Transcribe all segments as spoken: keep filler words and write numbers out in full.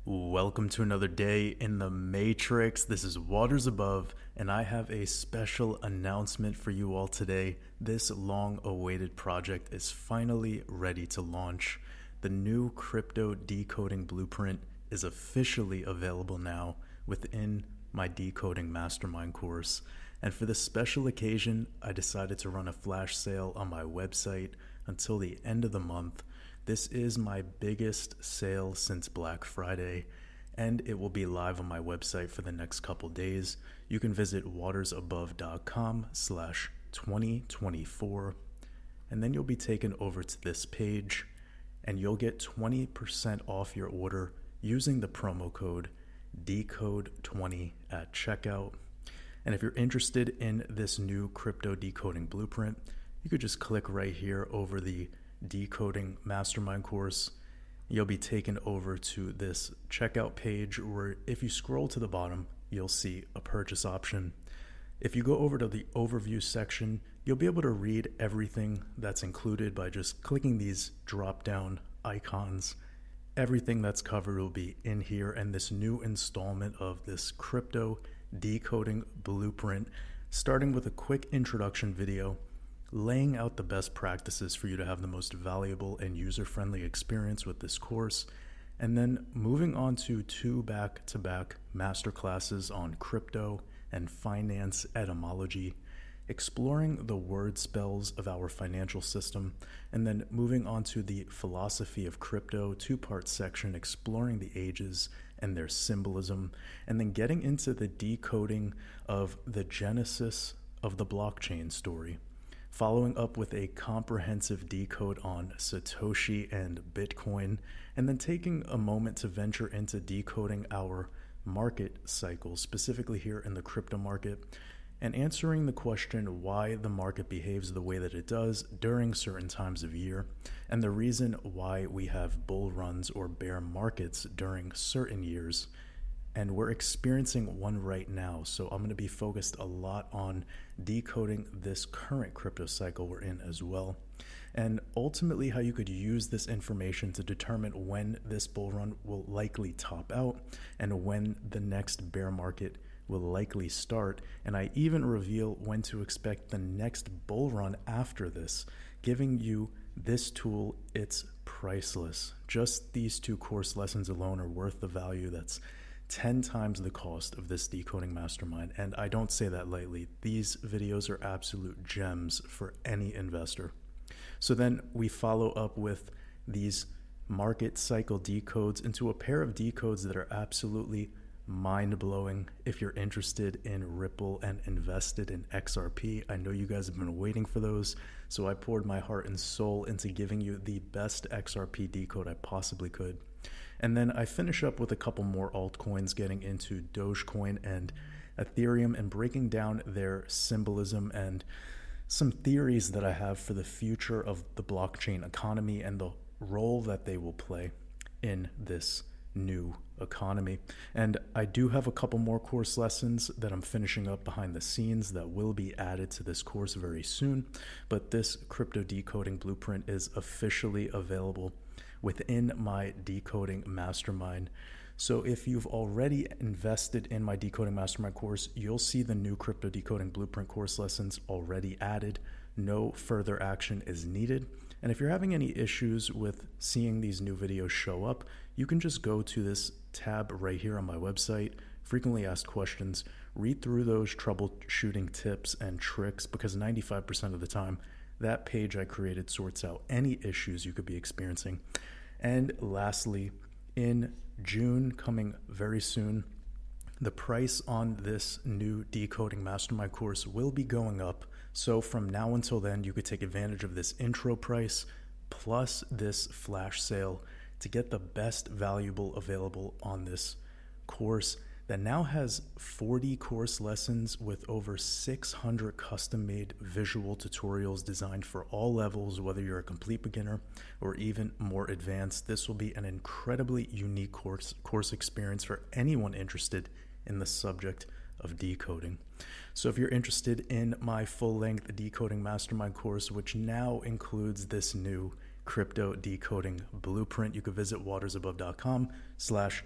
Welcome to another day in the Matrix. This is Waters Above, and I have a special announcement for you all today. This long awaited project is finally ready to launch. The new crypto decoding blueprint is officially available now within my decoding mastermind course. And for this special occasion, I decided to run a flash sale on my website until the end of the month. This is my biggest sale since Black Friday, and it will be live on my website for the next couple days. You can visit watersabove.com slash 2024, and then you'll be taken over to this page, and you'll get twenty percent off your order using the promo code decode twenty at checkout. And if you're interested in this new crypto decoding blueprint, you could just click right here over the decoding mastermind course. You'll be taken over to this checkout page where if you scroll to the bottom, you'll see a purchase option. If you go over to the overview section, you'll be able to read everything that's included by just clicking these drop down icons. Everything that's covered will be in here, and this new installment of this crypto decoding blueprint, starting with a quick introduction video laying out the best practices for you to have the most valuable and user-friendly experience with this course, and then moving on to two back-to-back masterclasses on crypto and finance etymology, exploring the word spells of our financial system, and then moving on to the philosophy of crypto two-part section exploring the ages and their symbolism, and then getting into the decoding of the genesis of the blockchain story, following up with a comprehensive decode on Satoshi and Bitcoin, and then taking a moment to venture into decoding our market cycles, specifically here in the crypto market, and answering the question why the market behaves the way that it does during certain times of year, and the reason why we have bull runs or bear markets during certain years. And we're experiencing one right now, so I'm going to be focused a lot on decoding this current crypto cycle we're in as well, and ultimately how you could use this information to determine when this bull run will likely top out and when the next bear market will likely start. And I even reveal when to expect the next bull run after this, giving you this tool. It's priceless. Just these two course lessons alone are worth the value that's ten times the cost of this decoding mastermind, and I don't say that lightly. These videos are absolute gems for any investor. So then we follow up with these market cycle decodes into a pair of decodes that are absolutely mind-blowing. If you're interested in Ripple and invested in X R P, I know you guys have been waiting for those, so I poured my heart and soul into giving you the best X R P decode I possibly could. And then I finish up with a couple more altcoins, getting into Dogecoin and Ethereum and breaking down their symbolism and some theories that I have for the future of the blockchain economy and the role that they will play in this new economy. And I do have a couple more course lessons that I'm finishing up behind the scenes that will be added to this course very soon. But this crypto decoding blueprint is officially available within my decoding mastermind. So if you've already invested in my decoding mastermind course, you'll see the new crypto decoding blueprint course lessons already added. No further action is needed. And if you're having any issues with seeing these new videos show up, you can just go to this tab right here on my website, frequently asked questions, read through those troubleshooting tips and tricks, because ninety-five percent of the time, that page I created sorts out any issues you could be experiencing. And lastly, in June, coming very soon, the price on this new decoding mastermind course will be going up. So from now until then, you could take advantage of this intro price plus this flash sale to get the best valuable available on this course that now has forty course lessons with over six hundred custom-made visual tutorials designed for all levels, whether you're a complete beginner or even more advanced. This will be an incredibly unique course, course experience for anyone interested in the subject of decoding. So if you're interested in my full-length decoding mastermind course, which now includes this new crypto decoding blueprint. You can visit watersabove.com slash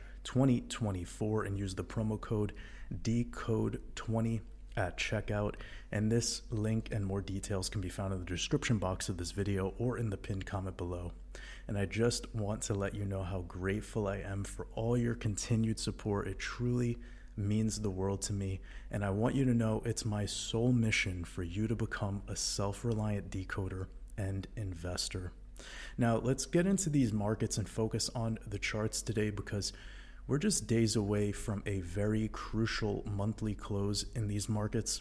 2024 and use the promo code decode twenty at checkout. And this link and more details can be found in the description box of this video or in the pinned comment below. And I just want to let you know how grateful I am for all your continued support. It truly means the world to me, and I want you to know it's my sole mission for you to become a self-reliant decoder and investor. Now, let's get into these markets and focus on the charts today, because we're just days away from a very crucial monthly close in these markets.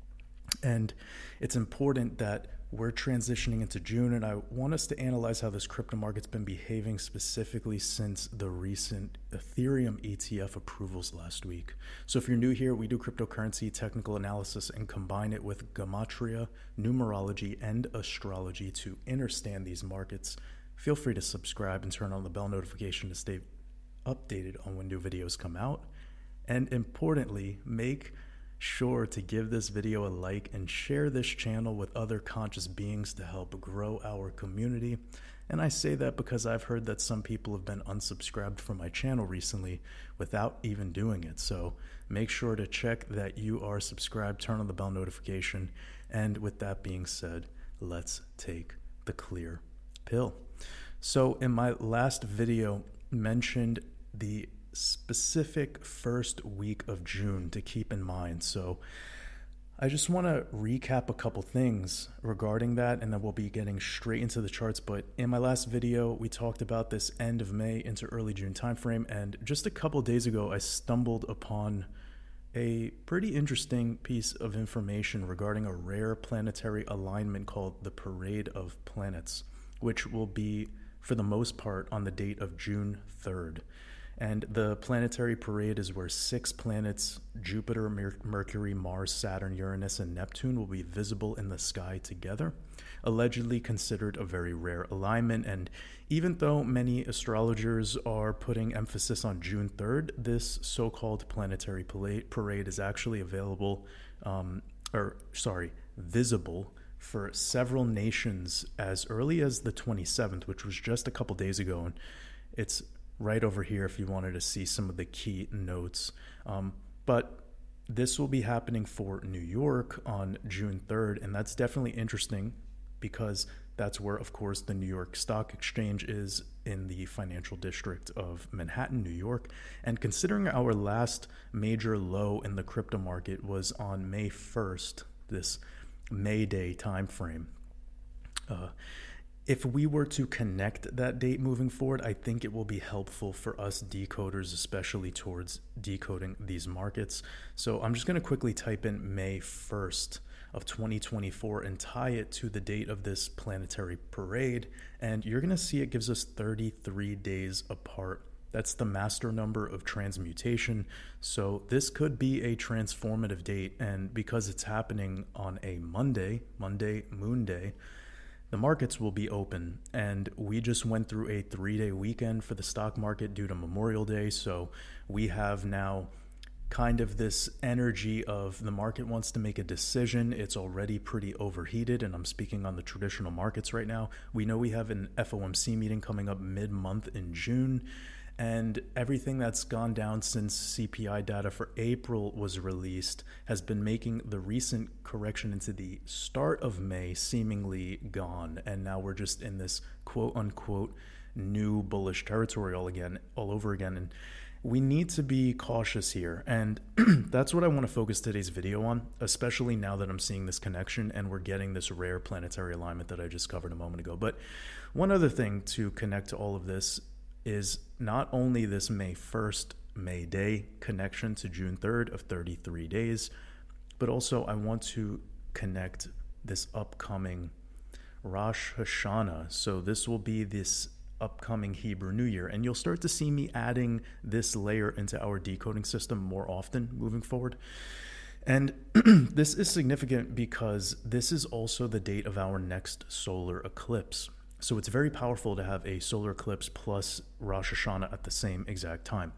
And it's important that we're transitioning into June, and I want us to analyze how this crypto market's been behaving specifically since the recent Ethereum E T F approvals last week. So if you're new here, we do cryptocurrency technical analysis and combine it with gematria, numerology, and astrology to understand these markets. Feel free to subscribe and turn on the bell notification to stay updated on when new videos come out. And importantly, make sure to give this video a like and share this channel with other conscious beings to help grow our community. And I say that because I've heard that some people have been unsubscribed from my channel recently without even doing it. So make sure to check that you are subscribed, turn on the bell notification. And with that being said, let's take the clear pill. So in my last video, mentioned the specific first week of June to keep in mind. So I just want to recap a couple things regarding that, and then we'll be getting straight into the charts. But in my last video, we talked about this end of May into early June timeframe, and just a couple days ago, I stumbled upon a pretty interesting piece of information regarding a rare planetary alignment called the Parade of Planets, which will be, for the most part, on the date of June third. And the planetary parade is where six planets, Jupiter, Mer- Mercury, Mars, Saturn, Uranus, and Neptune, will be visible in the sky together, allegedly considered a very rare alignment. And even though many astrologers are putting emphasis on June third, this so-called planetary parade is actually available, um, or sorry, visible for several nations as early as the twenty-seventh, which was just a couple days ago. And it's right over here if you wanted to see some of the key notes. Um, but this will be happening for New York on June third, and that's definitely interesting because that's where, of course, the New York Stock Exchange is, in the financial district of Manhattan, New York. And considering our last major low in the crypto market was on May first, this May Day timeframe, uh, if we were to connect that date moving forward, I think it will be helpful for us decoders, especially towards decoding these markets. So I'm just going to quickly type in May first of twenty twenty-four and tie it to the date of this planetary parade. And you're going to see it gives us thirty-three days apart. That's the master number of transmutation. So this could be a transformative date. And because it's happening on a Monday, Monday, Moon Day, the markets will be open, and we just went through a three-day weekend for the stock market due to Memorial Day. So we have now kind of this energy of the market wants to make a decision. It's already pretty overheated, and I'm speaking on the traditional markets right now. We know we have an F O M C meeting coming up mid-month in June, and everything that's gone down since C P I data for April was released has been making the recent correction into the start of May seemingly gone. And now we're just in this quote unquote new bullish territory all again, all over again. And we need to be cautious here. And that's what I want to focus today's video on, especially now that I'm seeing this connection and we're getting this rare planetary alignment that I just covered a moment ago. But one other thing to connect to all of this is not only this May first, May Day connection to June third of thirty-three days, but also I want to connect this upcoming Rosh Hashanah. So this will be this upcoming Hebrew New Year, and you'll start to see me adding this layer into our decoding system more often moving forward. And this is significant because this is also the date of our next solar eclipse. So it's very powerful to have a solar eclipse plus Rosh Hashanah at the same exact time.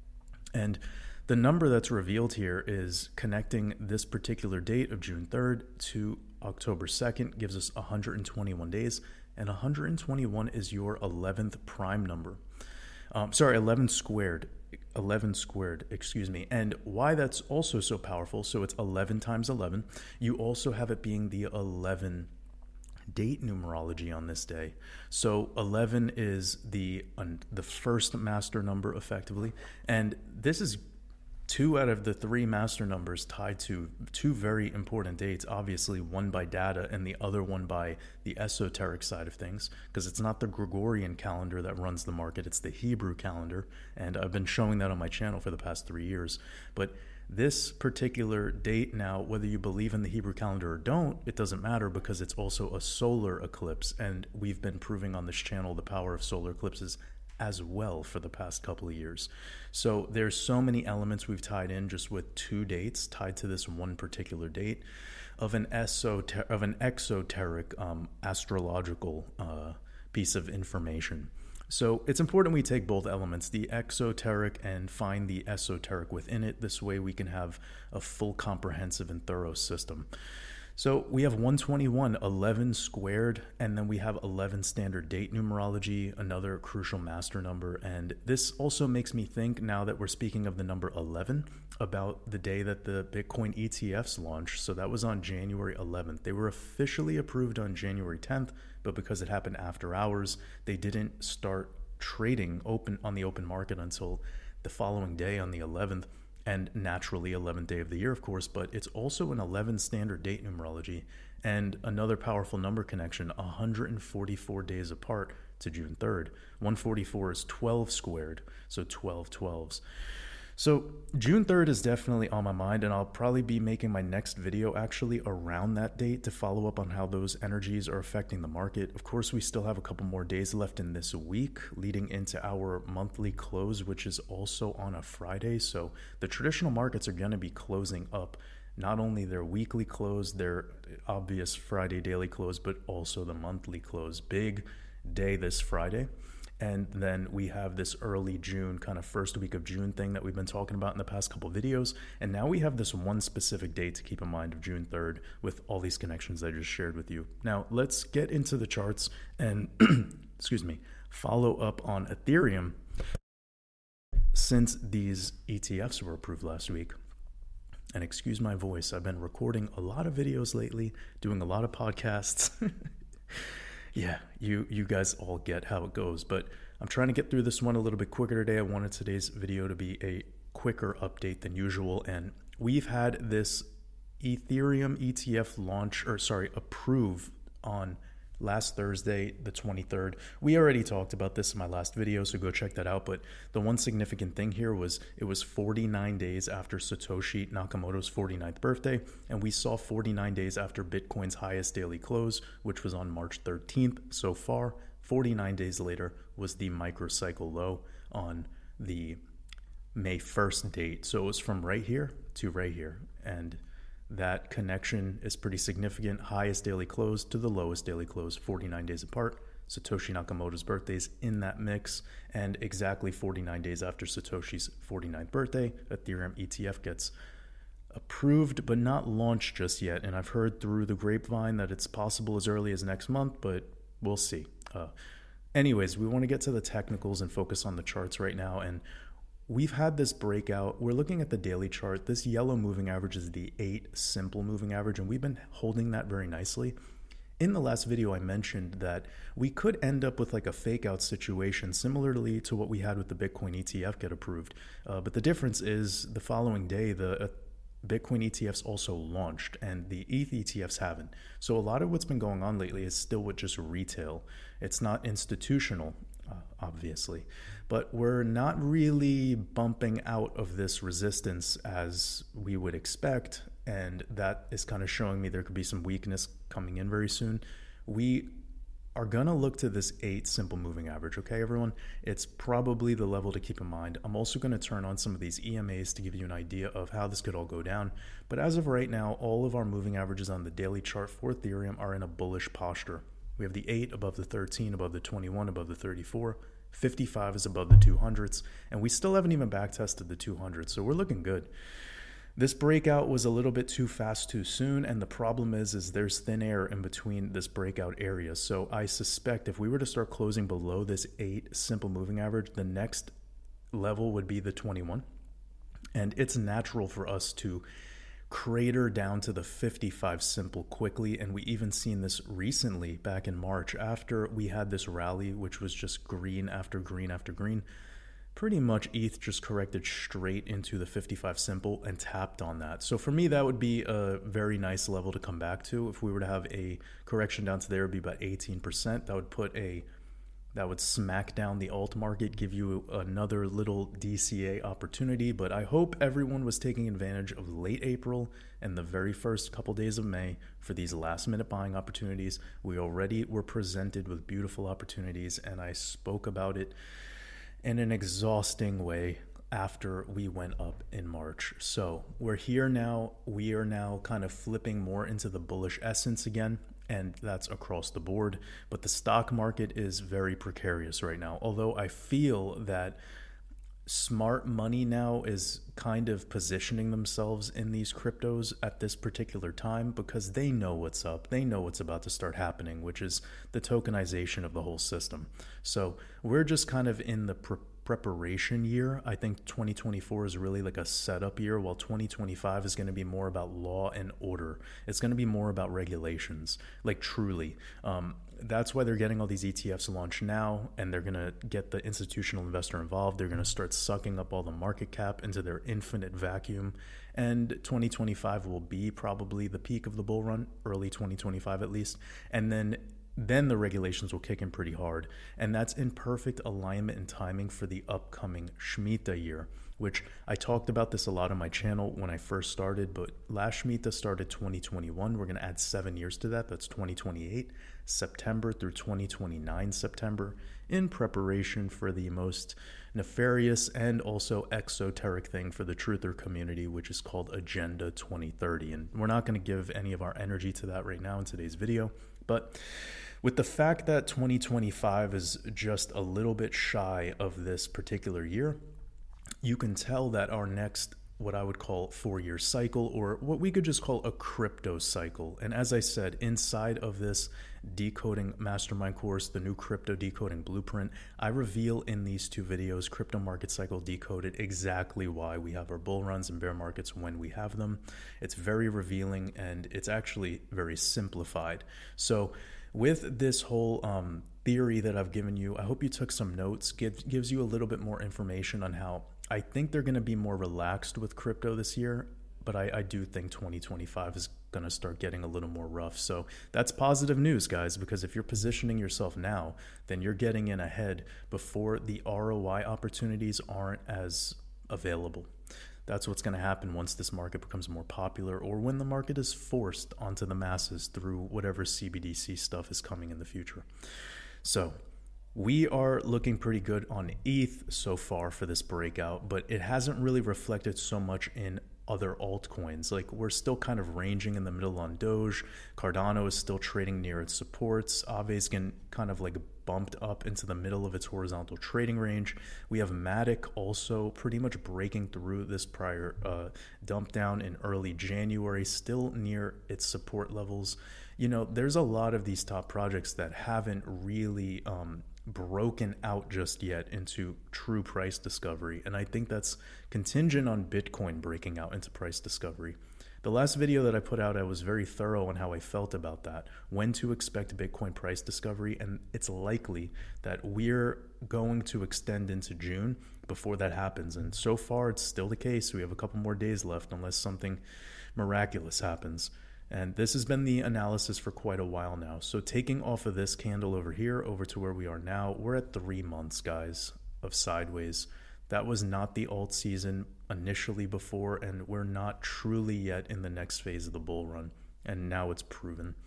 And the number that's revealed here is connecting this particular date of June third to October second gives us one hundred twenty-one days. and one hundred twenty-one is your eleventh prime number. Um, sorry, eleven squared. eleven squared, excuse me. And why that's also so powerful, so it's eleven times eleven. You also have it being the eleven date numerology on this day. So eleven is the um, the first master number effectively, and this is two out of the three master numbers tied to two very important dates, obviously one by data and the other one by the esoteric side of things, because it's not the Gregorian calendar that runs the market, it's the Hebrew calendar, and I've been showing that on my channel for the past three years. But this particular date now, whether you believe in the Hebrew calendar or don't, it doesn't matter, because it's also a solar eclipse, and we've been proving on this channel the power of solar eclipses as well for the past couple of years. So there's so many elements we've tied in just with two dates tied to this one particular date of an esoter- of an exoteric um, astrological uh, piece of information. So it's important we take both elements, the exoteric, and find the esoteric within it. This way we can have a full, comprehensive, and thorough system. So we have one twenty-one, eleven squared, and then we have eleven standard date numerology, another crucial master number. And this also makes me think, now that we're speaking of the number eleven, about the day that the Bitcoin E T Fs launched. So that was on January eleventh. They were officially approved on January tenth, but because it happened after hours, they didn't start trading open on the open market until the following day on the eleventh. And naturally eleventh day of the year, of course, but it's also an eleven standard date numerology and another powerful number connection, one hundred forty-four days apart to June third. one forty-four is twelve squared, so twelve twelves. So June third is definitely on my mind, and I'll probably be making my next video actually around that date to follow up on how those energies are affecting the market. Of course, we still have a couple more days left in this week leading into our monthly close, which is also on a Friday. So the traditional markets are going to be closing up not only their weekly close, their obvious Friday daily close, but also the monthly close. Big day this Friday. And then we have this early June, kind of first week of June thing that we've been talking about in the past couple videos. And now we have this one specific date to keep in mind of June third with all these connections I just shared with you. Now, let's get into the charts and, excuse me, follow up on Ethereum since these E T Fs were approved last week. And excuse my voice, I've been recording a lot of videos lately, doing a lot of podcasts. Yeah, you you guys all get how it goes, but I'm trying to get through this one a little bit quicker today. I wanted today's video to be a quicker update than usual, and we've had this Ethereum E T F launch, or sorry, approve on last Thursday, the twenty-third. We already talked about this in my last video, so go check that out. But the one significant thing here was it was forty-nine days after Satoshi Nakamoto's forty-ninth birthday, and we saw forty-nine days after Bitcoin's highest daily close, which was on March thirteenth. So far, forty-nine days later was the microcycle low on the May first date. So it was from right here to right here, and that connection is pretty significant. Highest daily close to the lowest daily close, forty-nine days apart. Satoshi Nakamoto's birthday is in that mix, and exactly forty-nine days after Satoshi's forty-ninth birthday, Ethereum E T F gets approved but not launched just yet. And I've heard through the grapevine that it's possible as early as next month, but we'll see. Uh, anyways, we want to get to the technicals and focus on the charts right now. And we've had this breakout. We're looking at the daily chart. This yellow moving average is the eight simple moving average, and we've been holding that very nicely. In the last video, I mentioned that we could end up with like a fake out situation similarly to what we had with the Bitcoin E T F get approved. Uh, but the difference is the following day, the uh, Bitcoin E T Fs also launched and the E T H E T Fs haven't. So a lot of what's been going on lately is still with just retail. It's not institutional, uh, obviously, but we're not really bumping out of this resistance as we would expect. And that is kind of showing me there could be some weakness coming in very soon. We are going to look to this eight simple moving average. Okay, everyone, it's probably the level to keep in mind. I'm also going to turn on some of these E M As to give you an idea of how this could all go down. But as of right now, all of our moving averages on the daily chart for Ethereum are in a bullish posture. We have the eight above the thirteen, above the twenty-one, above the thirty-four. fifty-five is above the two hundreds, and we still haven't even back tested the two hundred, so we're looking good. This breakout was a little bit too fast too soon, and the problem is is there's thin air in between this breakout area. So I suspect if we were to start closing below this eight simple moving average, the next level would be the twenty-one. And it's natural for us to crater down to the fifty-five simple quickly, and we even seen this recently back in March after we had this rally, which was just green after green after green. Pretty much E T H just corrected straight into the fifty-five simple and tapped on that. So for me, that would be a very nice level to come back to. If we were to have a correction down to there, it would be about eighteen percent. That would put a that would smack down the alt market, give you another little D C A opportunity. But I hope everyone was taking advantage of late April and the very first couple days of May for these last minute buying opportunities. We already were presented with beautiful opportunities, and I spoke about it in an exhausting way after we went up in March. So we're here now. We are now kind of flipping more into the bullish essence again, and that's across the board. But the stock market is very precarious right now, although I feel that smart money now is kind of positioning themselves in these cryptos at this particular time because they know what's up. They know what's about to start happening, which is the tokenization of the whole system. So we're just kind of in the pre- preparation year. I think twenty twenty-four is really like a setup year, while twenty twenty-five is going to be more about law and order. It's going to be more about regulations, like truly. Um, that's why they're getting all these E T Fs launched now, and they're going to get the institutional investor involved. They're going to start sucking up all the market cap into their infinite vacuum. And twenty twenty-five will be probably the peak of the bull run, early twenty twenty-five at least. And then then the regulations will kick in pretty hard. And that's in perfect alignment and timing for the upcoming Shemitah year, which I talked about this a lot on my channel when I first started, but last Shemitah started twenty twenty-one. We're going to add seven years to that. That's twenty twenty-eight, September through twenty twenty-nine, September, in preparation for the most nefarious and also exoteric thing for the truther community, which is called Agenda twenty thirty. And we're not going to give any of our energy to that right now in today's video, but with the fact that twenty twenty-five is just a little bit shy of this particular year, you can tell that our next, what I would call four-year cycle, or what we could just call a crypto cycle. And as I said, inside of this decoding mastermind course, the new crypto decoding blueprint, I reveal in these two videos, Crypto Market Cycle Decoded, exactly why we have our bull runs and bear markets when we have them. It's very revealing, and it's actually very simplified. So with this whole um, theory that I've given you, I hope you took some notes. Give, gives you a little bit more information on how I think they're going to be more relaxed with crypto this year, but I, I do think twenty twenty-five is going to start getting a little more rough. So that's positive news, guys, because if you're positioning yourself now, then you're getting in ahead before the R O I opportunities aren't as available. That's what's going to happen once this market becomes more popular, or when the market is forced onto the masses through whatever C B D C stuff is coming in the future. So we are looking pretty good on E T H so far for this breakout, but it hasn't really reflected so much in other altcoins. Like, we're still kind of ranging in the middle on Doge. Cardano is still trading near its supports. Aave's getting kind of like bumped up into the middle of its horizontal trading range. We have Matic also pretty much breaking through this prior uh, dump down in early January, still near its support levels. You know, there's a lot of these top projects that haven't really um, broken out just yet into true price discovery, and I think that's contingent on Bitcoin breaking out into price discovery. The last video that I put out, I was very thorough on how I felt about that, when to expect Bitcoin price discovery, and it's likely that we're going to extend into June before that happens, and so far it's still the case. We have a couple more days left unless something miraculous happens. And this has been the analysis for quite a while now. So taking off of this candle over here over to where we are now, we're at three months, guys, of sideways. That was not the alt season initially before, and we're not truly yet in the next phase of the bull run. And now it's proven.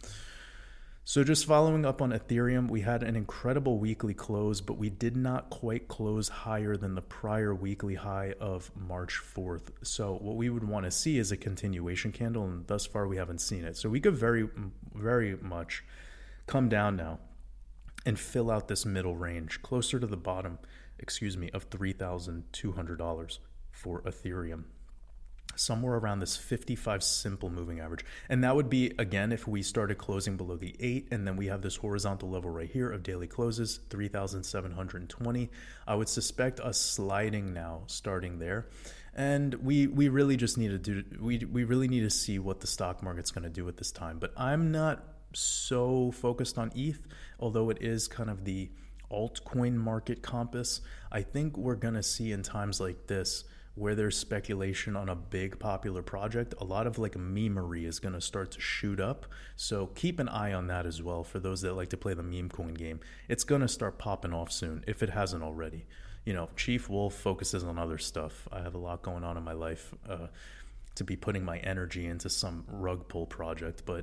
So just following up on Ethereum, we had an incredible weekly close, but we did not quite close higher than the prior weekly high of March fourth. So what we would want to see is a continuation candle, and thus far we haven't seen it. So we could very, very much come down now and fill out this middle range closer to the bottom, excuse me, of three thousand two hundred dollars for Ethereum. somewhere around this fifty-five simple moving average. And that would be, again, if we started closing below the eight, and then we have this horizontal level right here of daily closes, three thousand seven hundred twenty. I would suspect us sliding now, starting there. And we we really just need to do, we, we really need to see what the stock market's going to do at this time. But I'm not so focused on E T H, although it is kind of the altcoin market compass. I think we're going to see in times like this, where there's speculation on a big popular project, a lot of like memery is going to start to shoot up. So keep an eye on that as well for those that like to play the meme coin game. It's going to start popping off soon if it hasn't already. You know, Chief Wolf focuses on other stuff. I have a lot going on in my life uh, to be putting my energy into some rug pull project. But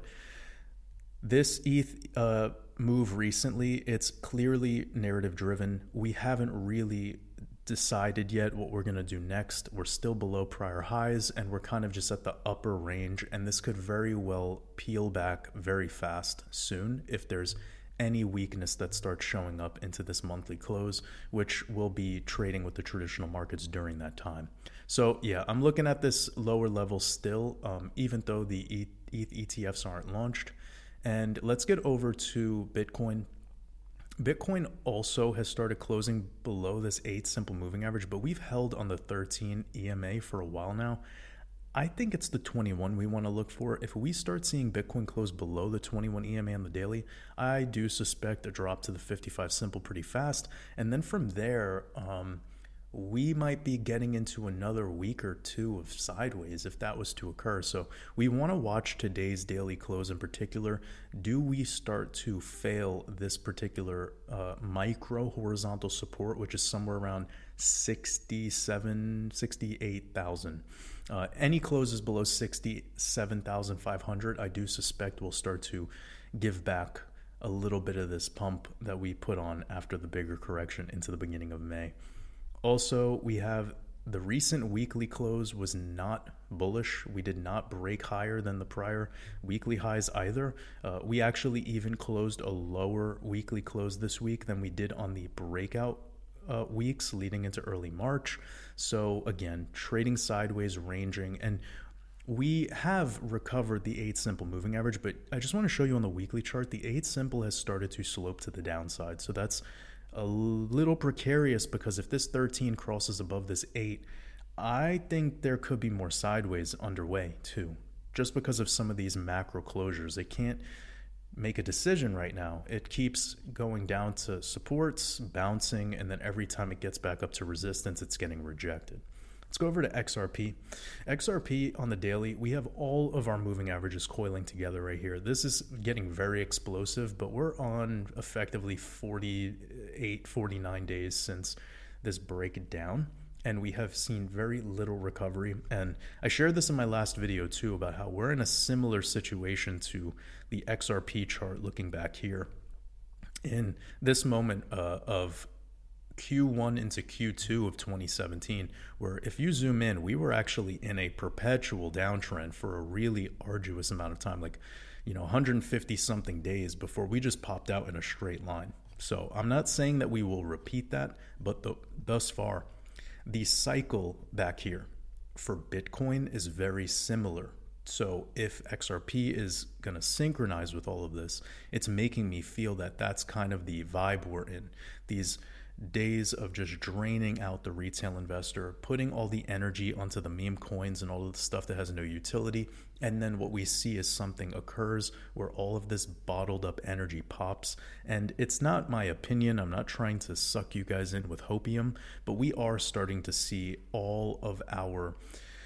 this E T H uh, move recently, it's clearly narrative driven. We haven't really decided yet what we're going to do next. We're still below prior highs, and we're kind of just at the upper range, and this could very well peel back very fast soon if there's any weakness that starts showing up into this monthly close, which will be trading with the traditional markets during that time. So yeah, I'm looking at this lower level still, um, even though the E T H E T Fs aren't launched. And let's get over to Bitcoin. Bitcoin also has started closing below this eight simple moving average, but we've held on the thirteen E M A for a while now. I think it's the twenty-one we want to look for. If we start seeing Bitcoin close below the twenty-one E M A on the daily, I do suspect a drop to the fifty-five simple pretty fast. And then from there, um, we might be getting into another week or two of sideways if that was to occur. So we want to watch today's daily close in particular. Do we start to fail this particular uh, micro horizontal support, which is somewhere around sixty-seven, sixty-eight thousand? Uh, any closes below sixty-seven thousand five hundred, I do suspect will start to give back a little bit of this pump that we put on after the bigger correction into the beginning of May. Also, we have the recent weekly close was not bullish. We did not break higher than the prior weekly highs either. Uh, we actually even closed a lower weekly close this week than we did on the breakout uh, weeks leading into early March. So again, trading sideways, ranging, and we have recovered the eight simple moving average, but I just want to show you on the weekly chart, the eight simple has started to slope to the downside. So that's a little precarious, because if this thirteen crosses above this eight, I think there could be more sideways underway too, just because of some of these macro closures. They can't make a decision right now. It keeps going down to supports, bouncing, and then every time it gets back up to resistance, it's getting rejected. Let's go over to X R P. X R P on the daily, we have all of our moving averages coiling together right here. This is getting very explosive, but we're on effectively forty-eight, forty-nine days since this breakdown, and we have seen very little recovery. And I shared this in my last video too about how we're in a similar situation to the X R P chart looking back here. In this moment uh, of Q one into Q two of twenty seventeen, where if you zoom in, we were actually in a perpetual downtrend for a really arduous amount of time, like, you know, one hundred fifty something days before we just popped out in a straight line. So I'm not saying that we will repeat that, but the, thus far, the cycle back here for Bitcoin is very similar. So if X R P is going to synchronize with all of this, it's making me feel that that's kind of the vibe we're in. These days of just draining out the retail investor, putting all the energy onto the meme coins and all of the stuff that has no utility. And then what we see is something occurs where all of this bottled up energy pops. And it's not my opinion. I'm not trying to suck you guys in with hopium, but we are starting to see all of our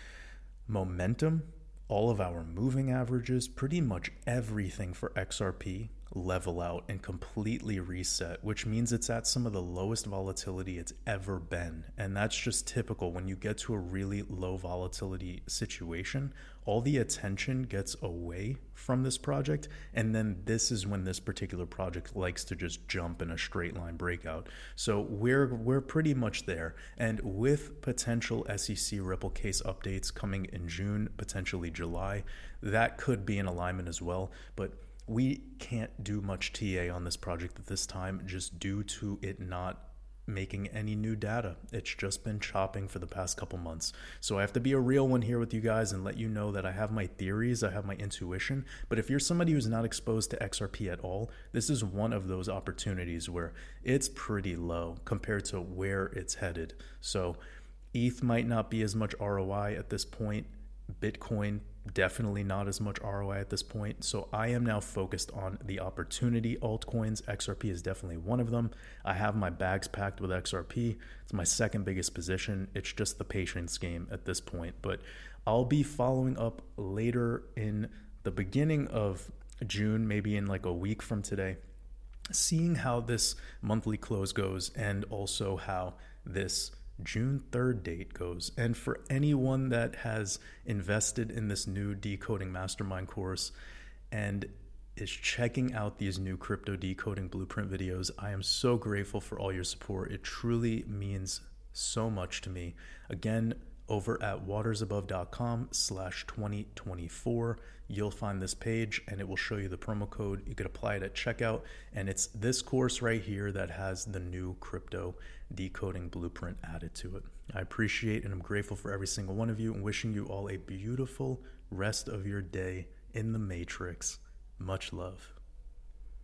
momentum, all of our moving averages, pretty much everything for X R P level out and completely reset, which means it's at some of the lowest volatility it's ever been. And that's just typical. When you get to a really low volatility situation, all the attention gets away from this project, and then this is when this particular project likes to just jump in a straight line breakout. So we're we're pretty much there, and with potential S E C Ripple case updates coming in June, potentially July, that could be in alignment as well. But we can't do much T A on this project at this time, just due to it not making any new data. It's just been chopping for the past couple months. So I have to be a real one here with you guys and let you know that I have my theories, I have my intuition. But if you're somebody who's not exposed to X R P at all, this is one of those opportunities where it's pretty low compared to where it's headed. So E T H might not be as much R O I at this point. Bitcoin, definitely not as much R O I at this point. So I am now focused on the opportunity altcoins. X R P is definitely one of them. I have my bags packed with X R P. It's my second biggest position. It's just the patience game at this point. But I'll be following up later in the beginning of June, maybe in like a week from today, seeing how this monthly close goes and also how this June third date goes. And for anyone that has invested in this new decoding mastermind course and is checking out these new crypto decoding blueprint videos, I am so grateful for all your support. It truly means so much to me. Again, over at watersabove.com slash 2024, you'll find this page and it will show you the promo code. You could apply it at checkout, and it's this course right here that has the new crypto decoding blueprint added to it. I appreciate and I'm grateful for every single one of you, and wishing you all a beautiful rest of your day in the Matrix. Much love.